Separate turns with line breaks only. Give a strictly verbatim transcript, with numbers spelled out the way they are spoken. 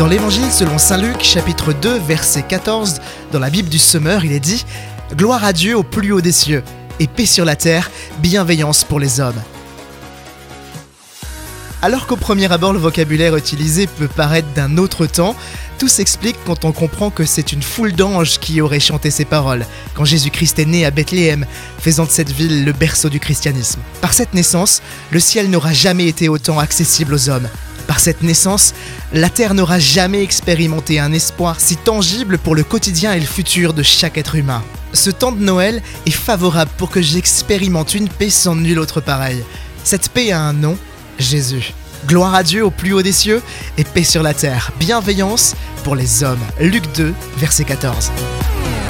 l'évangile selon saint Luc, chapitre deux, verset quatorze, dans la Bible du Semeur, il est dit « Gloire à Dieu au plus haut des cieux, et paix sur la terre, bienveillance pour les hommes ». Alors qu'au premier abord le vocabulaire utilisé peut paraître d'un autre temps, tout s'explique quand on comprend que c'est une foule d'anges qui auraient chanté ces paroles quand Jésus-Christ est né à Bethléem, faisant de cette ville le berceau du christianisme. Par cette naissance, le ciel n'aura jamais été autant accessible aux hommes. Par cette naissance, la terre n'aura jamais expérimenté un espoir si tangible pour le quotidien et le futur de chaque être humain. Ce temps de Noël est favorable pour que j'expérimente une paix sans nul autre pareil. Cette paix a un nom, Jésus. Gloire à Dieu au plus haut des cieux et paix sur la terre, bienveillance pour les hommes. Luc deux, verset quatorze.